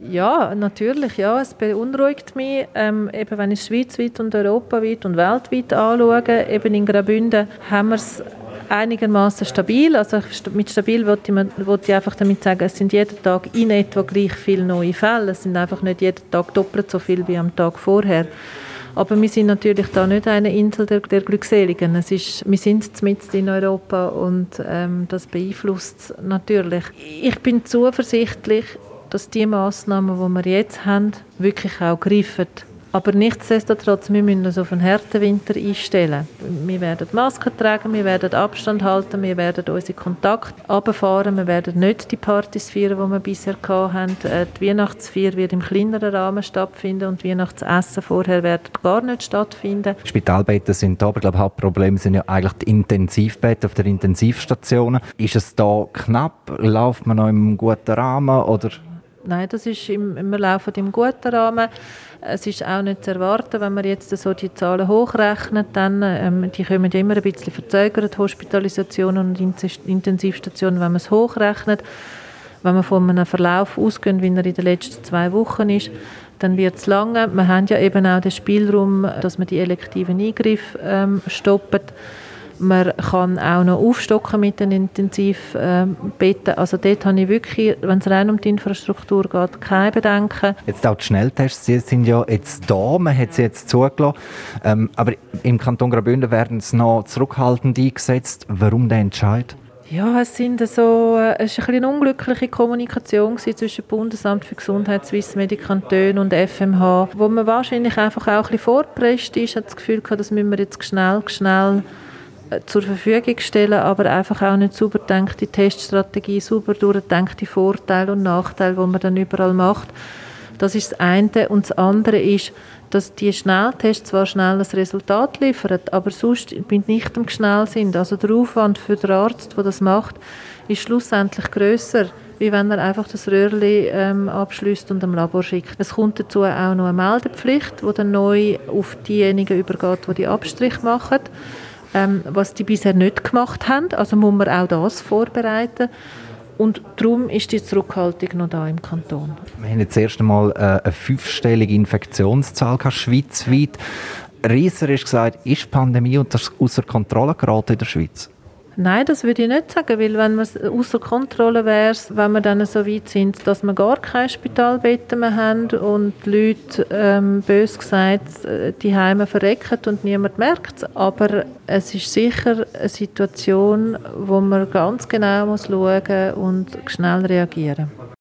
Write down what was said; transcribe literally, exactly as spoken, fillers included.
Ja, natürlich. Ja, es beunruhigt mich. Ähm, eben, wenn ich schweizweit und europaweit und weltweit anschaue, eben in Graubünden haben wir es einigermaßen stabil. Also mit stabil wollte ich, wollte ich einfach damit sagen, es sind jeden Tag in etwa gleich viele neue Fälle. Es sind einfach nicht jeden Tag doppelt so viel wie am Tag vorher. Aber wir sind natürlich da nicht eine Insel der, der Glückseligen. Es ist, wir sind mitten in Europa und ähm, das beeinflusst es natürlich. Ich bin zuversichtlich, dass die Massnahmen, die wir jetzt haben, wirklich auch greifen. Aber nichtsdestotrotz, wir müssen uns auf einen harten Winter einstellen. Wir werden Masken tragen, wir werden Abstand halten, wir werden unsere Kontakte runterfahren, wir werden nicht die Partys feiern, die wir bisher hatten. Die Weihnachtsfeier wird im kleineren Rahmen stattfinden und Weihnachtsessen vorher wird gar nicht stattfinden. Spitalbetten sind da, aber ich glaube, Hauptproblem sind ja eigentlich die Intensivbetten auf den Intensivstationen. Ist es da knapp? Läuft man noch im guten Rahmen? Oder? Nein, das ist im, wir laufen im guten Rahmen. Es ist auch nicht zu erwarten, wenn man jetzt so die Zahlen hochrechnet, dann, ähm, die kommen ja immer ein bisschen verzögert, Hospitalisationen und Intensivstationen, wenn man es hochrechnet. Wenn man von einem Verlauf ausgeht, wie er in den letzten zwei Wochen ist, dann wird es lange. Wir haben ja eben auch den Spielraum, dass man die elektiven Eingriffe ähm, stoppt. Man kann auch noch aufstocken mit den Intensivbetten. Also dort habe ich wirklich, wenn es rein um die Infrastruktur geht, keine Bedenken. Jetzt auch die Schnelltests, die sind ja jetzt da, man hat sie jetzt zugelassen. Ähm, aber im Kanton Graubünden werden sie noch zurückhaltend eingesetzt. Warum der Entscheid? Ja, es, sind so, es war eine unglückliche Kommunikation zwischen Bundesamt für Gesundheit, Swissmedic Kanton und F M H, wo man wahrscheinlich einfach auch ein bisschen vorgepresst ist, hat das Gefühl gehabt, das müssen wir jetzt schnell, schnell zur Verfügung stellen, aber einfach auch nicht sauber gedachte Teststrategie, sauber durchgedachte Vorteile und Nachteile, die man dann überall macht. Das ist das eine. Und das andere ist, dass die Schnelltests zwar schnell ein Resultat liefern, aber sonst nicht am schnell sind. Also der Aufwand für den Arzt, der das macht, ist schlussendlich grösser, wie wenn er einfach das Röhrchen ähm, abschließt und am Labor schickt. Es kommt dazu auch noch eine Meldepflicht, die dann neu auf diejenigen übergeht, die die Abstriche machen. Ähm, was die bisher nicht gemacht haben. Also muss man auch das vorbereiten. Und darum ist die Zurückhaltung noch da im Kanton. Wir haben jetzt erst einmal äh, eine fünfstellige Infektionszahl gehabt, schweizweit. Rieser ist gesagt, ist die Pandemie außer Kontrolle geraten in der Schweiz? Nein, das würde ich nicht sagen, weil wenn man außer Kontrolle wäre, wenn wir dann so weit sind, dass wir gar keine Spitalbetten mehr haben und die Leute, ähm, bös gesagt, die Heime verrecken und niemand merkt es. Aber es ist sicher eine Situation, wo man ganz genau muss schauen und schnell reagieren muss.